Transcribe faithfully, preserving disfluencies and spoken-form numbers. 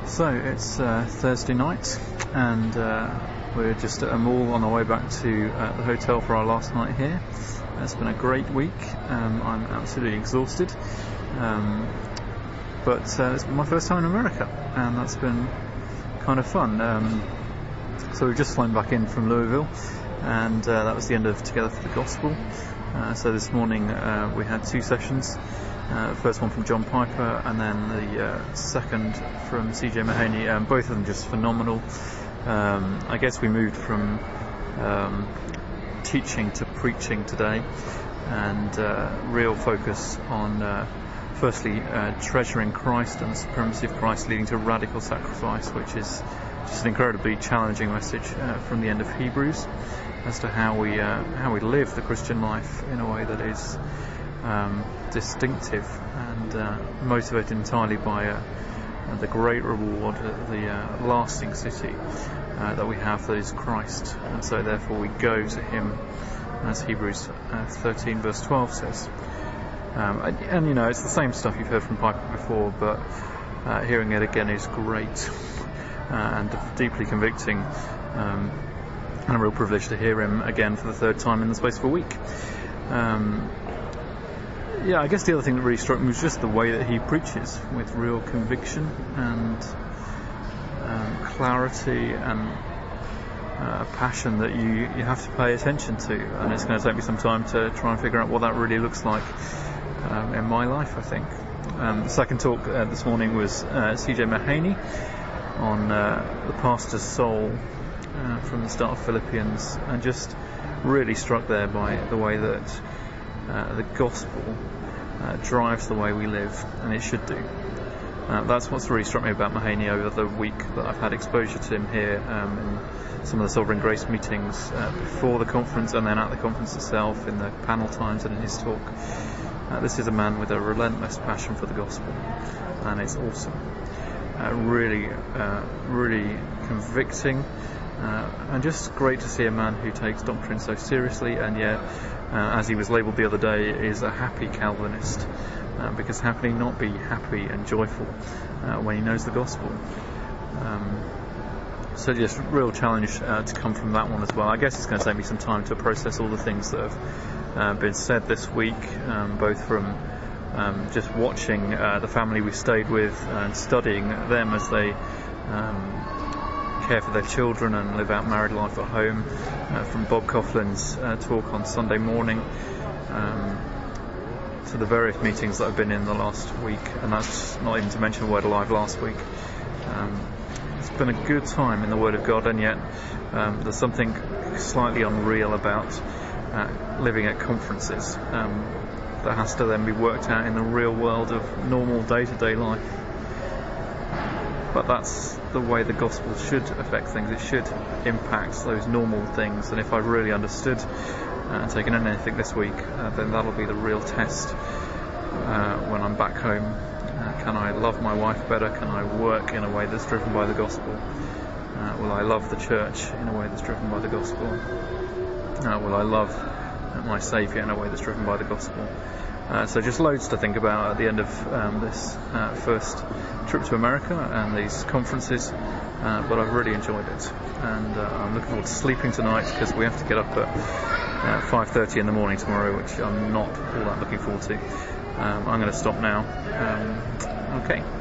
So it's uh, Thursday night, and uh, we're just at a mall on our way back to uh, the hotel for our last night here. It's been a great week. Um, I'm absolutely exhausted, um, but uh, it's been my first time in America, and that's been kind of fun. Um, so we've just flown back in from Louisville, and uh, that was the end of Together for the Gospel. Uh, so this morning uh, we had two sessions. Uh, the first one from John Piper, and then the uh, second from C J Mahaney. Um, both of them just phenomenal. Um, I guess we moved from um, teaching to preaching today, and uh, real focus on uh, firstly uh, treasuring Christ and the supremacy of Christ leading to radical sacrifice, which is just an incredibly challenging message uh, from the end of Hebrews as to how we uh, how we live the Christian life in a way that is Um, distinctive and uh, motivated entirely by uh, the great reward, uh, the uh, lasting city uh, that we have, that is Christ, and so therefore we go to Him, as Hebrews uh, thirteen verse twelve says. Um, and, and you know, it's the same stuff you've heard from Piper before, but uh, hearing it again is great uh, and deeply convicting, um, and a real privilege to hear him again for the third time in the space of a week. Um, Yeah, I guess the other thing that really struck me was just the way that he preaches with real conviction and um, clarity and uh, passion that you, you have to pay attention to. And it's going to take me some time to try and figure out what that really looks like um, in my life, I think. Um, the second talk uh, this morning was uh, C J Mahaney on uh, the pastor's soul uh, from the start of Philippians, and just really struck there by the way that Uh, the gospel uh, drives the way we live, and it should do. Uh, that's what's really struck me about Mahaney over the week that I've had exposure to him here um, in some of the Sovereign Grace meetings uh, before the conference, and then at the conference itself, in the panel times and in his talk. Uh, this is a man with a relentless passion for the gospel, and it's awesome. Uh, really, uh, really convicting, uh, and just great to see a man who takes doctrine so seriously, and yet Uh, as he was labelled the other day, is a happy Calvinist, uh, because how can he not be happy and joyful uh, when he knows the gospel? Um, so just real challenge uh, to come from that one as well. I guess it's going to take me some time to process all the things that have uh, been said this week, um, both from um, just watching uh, the family we stayed with and studying them as they um, care for their children and live out married life at home, uh, from Bob Coughlin's uh, talk on Sunday morning, um, to the various meetings that I've been in the last week, and that's not even to mention Word Alive last week. Um, it's been a good time in the Word of God, and yet um, there's something slightly unreal about uh, living at conferences um, that has to then be worked out in the real world of normal day-to-day life. But that's the way the gospel should affect things. It should impact those normal things. And if I've really understood uh, and taken in anything this week, uh, then that'll be the real test uh, when I'm back home. Uh, can I love my wife better? Can I work in a way that's driven by the gospel? Uh, will I love the church in a way that's driven by the gospel? Uh, will I love my Saviour in a way that's driven by the gospel? Uh, so just loads to think about at the end of um, this uh, first trip to America and these conferences, uh, but I've really enjoyed it, and uh, I'm looking forward to sleeping tonight, because we have to get up at uh, five thirty in the morning tomorrow, which I'm not all that looking forward to. Um, I'm going to stop now. Um, okay.